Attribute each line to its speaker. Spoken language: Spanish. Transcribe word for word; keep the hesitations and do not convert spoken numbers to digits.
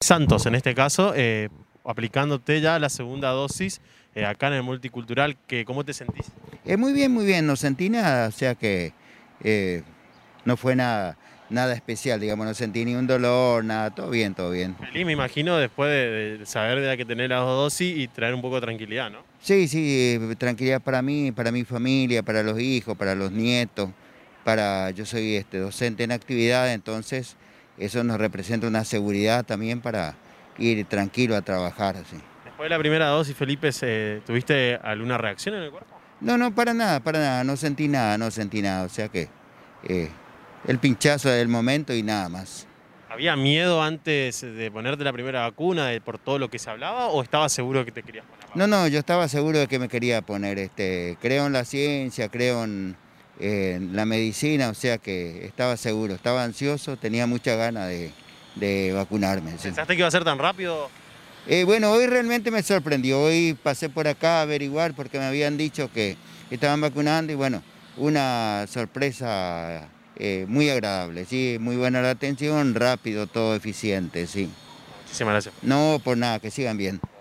Speaker 1: Santos en este caso, eh, aplicándote ya la segunda dosis eh, acá en el Multicultural. Que, ¿cómo te sentís?
Speaker 2: Eh, muy bien, muy bien, no sentí nada, o sea que eh, no fue nada, nada especial, digamos, no sentí ni un dolor, nada, todo bien, todo bien.
Speaker 1: Feliz, me imagino, después de, de saber de que tener las dos dosis y traer un poco de tranquilidad, ¿no?
Speaker 2: Sí, sí, eh, tranquilidad para mí, para mi familia, para los hijos, para los nietos, para, yo soy este, docente en actividad, entonces eso nos representa una seguridad también para ir tranquilo a trabajar, así.
Speaker 1: Después de la primera dosis, Felipe, ¿se- ¿tuviste alguna reacción en el cuerpo?
Speaker 2: No, no, para nada, para nada, no sentí nada, no sentí nada, o sea que eh, el pinchazo del momento y nada más.
Speaker 1: ¿Había miedo antes de ponerte la primera vacuna de, por todo lo que se hablaba o estabas seguro que te querías poner la
Speaker 2: No,
Speaker 1: vacuna?
Speaker 2: no, yo estaba seguro de que me quería poner, este, creo en la ciencia, creo en, en la medicina, o sea que estaba seguro, estaba ansioso, tenía mucha ganas de, de vacunarme. Sí.
Speaker 1: ¿Pensaste que iba a ser tan rápido?
Speaker 2: Eh, bueno, hoy realmente me sorprendió, hoy pasé por acá a averiguar porque me habían dicho que estaban vacunando y bueno, una sorpresa eh, muy agradable, sí, muy buena la atención, rápido, todo eficiente, sí.
Speaker 1: Muchísimas gracias.
Speaker 2: No por nada, que sigan bien.